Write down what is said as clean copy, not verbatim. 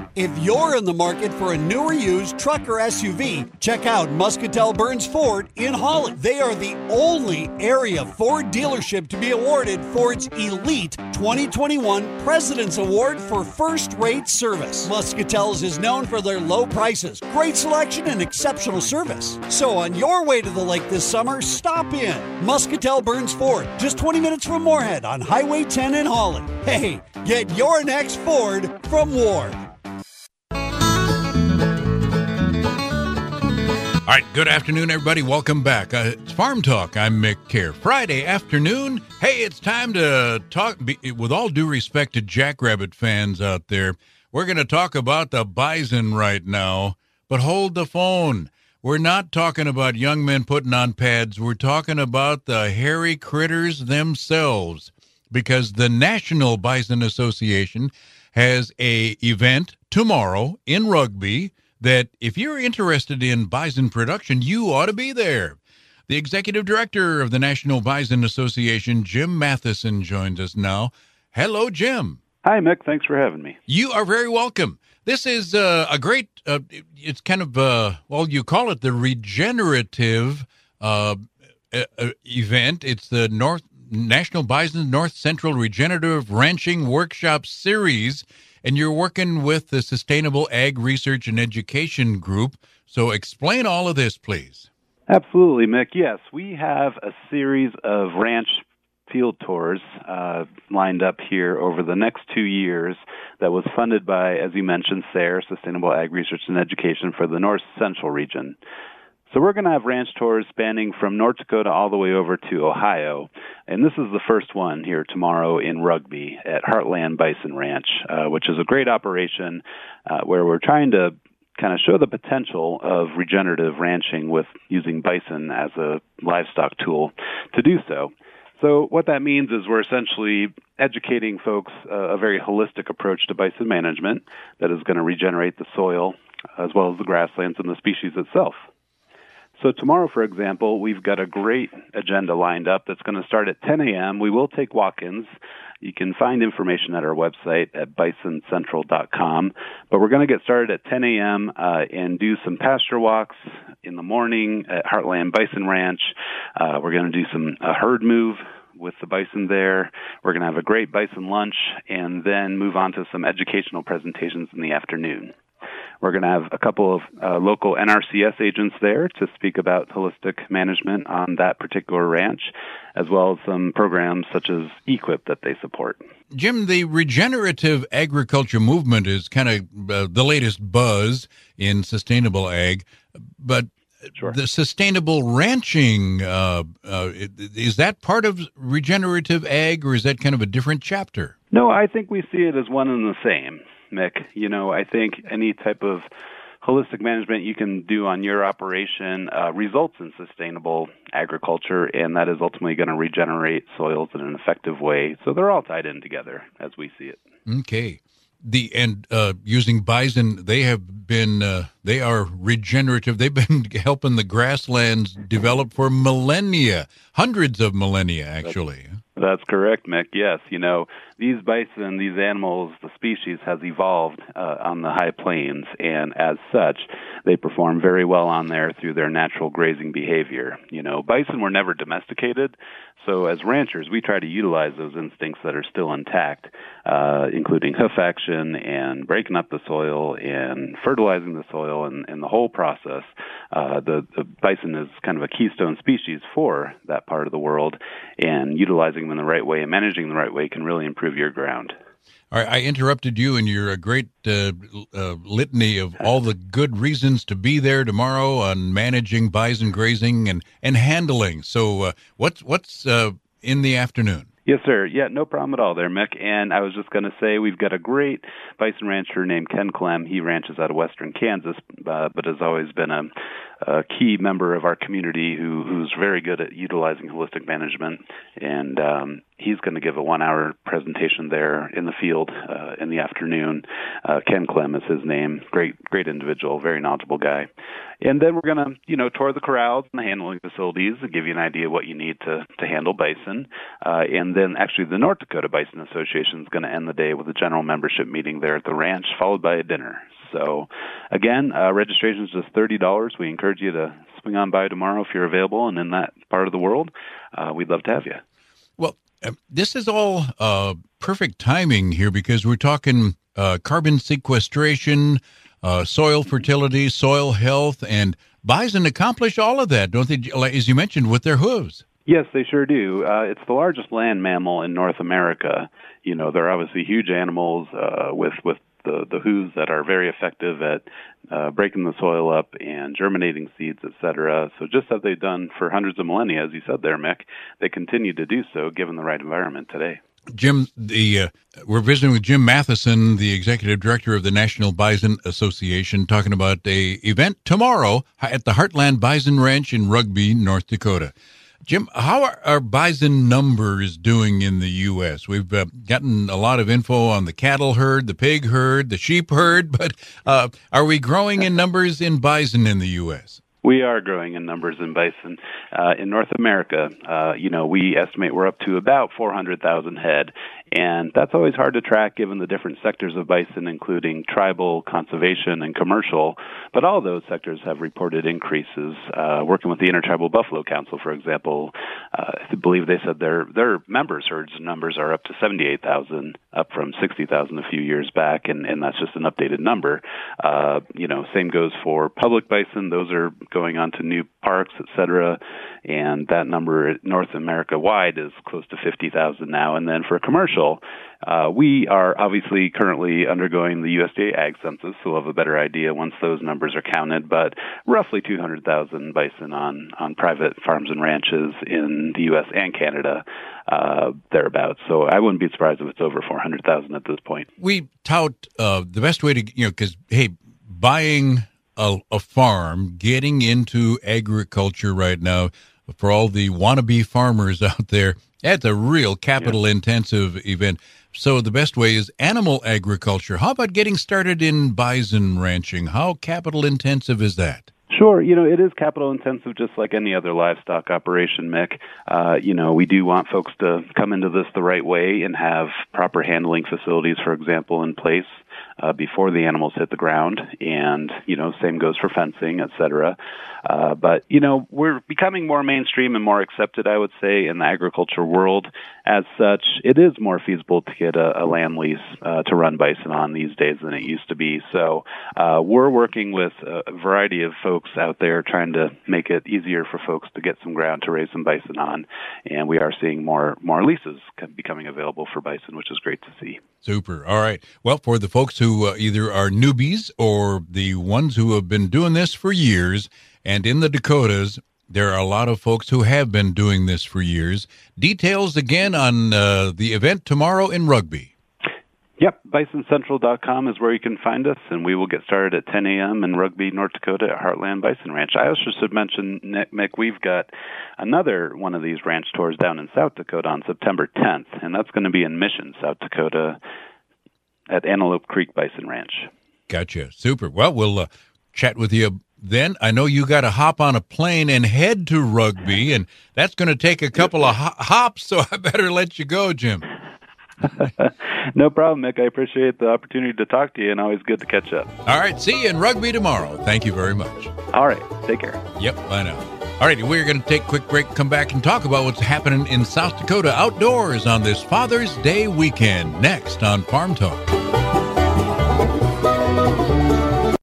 If you're in the market for a new or used truck or SUV, check out Muscatel Burns Ford in Holland. They are the only area Ford dealership to be awarded for its Elite 2021 President's Award for first-rate service. Muscatel's is known for their low prices, great selection, and exceptional service. So on your way to the lake this summer, stop in Muscatel Burns Ford, just 20 minutes from Moorhead on Highway 10 in Holland. Hey, get your next Ford from Ward. All right, good afternoon, everybody. Welcome back. It's Farm Talk. I'm Mick Kerr. Friday afternoon. Hey, it's time to talk, with all due respect to Jackrabbit fans out there, we're going to talk about the bison right now, but hold the phone. We're not talking about young men putting on pads. We're talking about the hairy critters themselves, because the National Bison Association has a event tomorrow in Rugby that if you're interested in bison production, you ought to be there. The executive director of the National Bison Association, Jim Matheson, joins us now. Hello, Jim. Hi, Mick. Thanks for having me. You are very welcome. This is a great, it's kind of, you call it the regenerative event. It's the National Bison North Central Regenerative Ranching Workshop Series, and you're working with the Sustainable Ag Research and Education Group. So explain all of this, please. Absolutely, Mick. Yes, we have a series of ranch field tours lined up here over the next 2 years that was funded by, as you mentioned, SARE, Sustainable Ag Research and Education, for the North Central region. So we're going to have ranch tours spanning from North Dakota all the way over to Ohio. And this is the first one here tomorrow in Rugby at Heartland Bison Ranch, which is a great operation where we're trying to kind of show the potential of regenerative ranching with using bison as a livestock tool to do so. So what that means is we're essentially educating folks a very holistic approach to bison management that is going to regenerate the soil as well as the grasslands and the species itself. So tomorrow, for example, we've got a great agenda lined up that's going to start at 10 a.m. We will take walk-ins. You can find information at our website at bisoncentral.com. But we're going to get started at 10 a.m. And do some pasture walks in the morning at Heartland Bison Ranch. We're going to do a herd move with the bison there. We're going to have a great bison lunch and then move on to some educational presentations in the afternoon. We're going to have a couple of local NRCS agents there to speak about holistic management on that particular ranch, as well as some programs such as EQIP that they support. Jim, the regenerative agriculture movement is kind of the latest buzz in sustainable ag, but Sure. The sustainable ranching, is that part of regenerative ag, or is that kind of a different chapter? No, I think we see it as one and the same, Mick. I think any type of holistic management you can do on your operation results in sustainable agriculture, and that is ultimately going to regenerate soils in an effective way. So they're all tied in together as we see it. Okay. Using bison, they are regenerative. They've been helping the grasslands develop for millennia, hundreds of millennia, actually. That's correct, Mick. Yes, these bison, these animals, the species has evolved on the high plains, and as such, they perform very well on there through their natural grazing behavior. Bison were never domesticated, so as ranchers, we try to utilize those instincts that are still intact, including hoof action and breaking up the soil and fertilizing the soil and the whole process. The bison is kind of a keystone species for that part of the world, and utilizing them in the right way and managing them the right way can really improve your ground. All right, I interrupted you in your great litany of all the good reasons to be there tomorrow on managing bison grazing and handling. So what's in the afternoon? Yes, sir. Yeah, no problem at all there, Mick. And I was just going to say we've got a great bison rancher named Ken Clem. He ranches out of western Kansas, but has always been a a key member of our community who's very good at utilizing holistic management, and he's going to give a 1-hour presentation there in the field in the afternoon. Ken Clem is his name. Great individual, very knowledgeable guy. And then we're going to, tour the corrals and the handling facilities and give you an idea of what you need to handle bison. And then actually the North Dakota Bison Association is going to end the day with a general membership meeting there at the ranch, followed by a dinner. So, again, registration is just $30. We encourage you to swing on by tomorrow if you're available and in that part of the world. We'd love to have you. Well, this is all perfect timing here because we're talking carbon sequestration, soil fertility, soil health, and bison accomplish all of that, don't they, as you mentioned, with their hooves? Yes, they sure do. It's the largest land mammal in North America. They're obviously huge animals with the hooves that are very effective at breaking the soil up and germinating seeds, etc. So just as they've done for hundreds of millennia, as you said there, Mick, they continue to do so given the right environment today. Jim, we're visiting with Jim Matheson, the executive director of the National Bison Association, talking about an event tomorrow at the Heartland Bison Ranch in Rugby, North Dakota. Jim, how are bison numbers doing in the U.S.? We've gotten a lot of info on the cattle herd, the pig herd, the sheep herd, but are we growing in numbers in bison in the U.S.? We are growing in numbers in bison. In North America, we estimate we're up to about 400,000 head, and that's always hard to track given the different sectors of bison, including tribal, conservation, and commercial. But all those sectors have reported increases. Working with the Intertribal Buffalo Council, for example, I believe they said their members' herds numbers are up to 78,000, up from 60,000 a few years back, and that's just an updated number. Same goes for public bison. Those are going on to new parks, et cetera, and that number North America-wide is close to 50,000 now. And then for commercial, we are obviously currently undergoing the USDA Ag Census, so we'll have a better idea once those numbers are counted, but roughly 200,000 bison on private farms and ranches in the U.S. and Canada, thereabouts. So I wouldn't be surprised if it's over 400,000 at this point. We tout the best way to, because, hey, buying a farm, getting into agriculture right now, for all the wannabe farmers out there, that's a real capital-intensive event. So the best way is animal agriculture. How about getting started in bison ranching? How capital-intensive is that? Sure. It is capital-intensive just like any other livestock operation, Mick. We do want folks to come into this the right way and have proper handling facilities, for example, in place before the animals hit the ground. And, same goes for fencing, et cetera. But we're becoming more mainstream and more accepted, I would say, in the agriculture world. As such, it is more feasible to get a land lease to run bison on these days than it used to be. So we're working with a variety of folks out there trying to make it easier for folks to get some ground to raise some bison on. And we are seeing more leases becoming available for bison, which is great to see. Super. All right. Well, for the folks who either are newbies or the ones who have been doing this for years, and in the Dakotas, there are a lot of folks who have been doing this for years. Details again on the event tomorrow in Rugby. Yep, bisoncentral.com is where you can find us, and we will get started at 10 a.m. in Rugby, North Dakota at Heartland Bison Ranch. I also should mention, Mick, we've got another one of these ranch tours down in South Dakota on September 10th, and that's going to be in Mission, South Dakota at Antelope Creek Bison Ranch. Gotcha. Super. Well, we'll chat with you then. I know you got to hop on a plane and head to Rugby, and that's going to take a couple of hops, so I better let you go, Jim. No problem, Mick. I appreciate the opportunity to talk to you, and always good to catch up. All right. See you in Rugby tomorrow. Thank you very much. All right. Take care. Yep. Bye now. All right. We're going to take a quick break, come back, and talk about what's happening in South Dakota outdoors on this Father's Day weekend next on Farm Talk.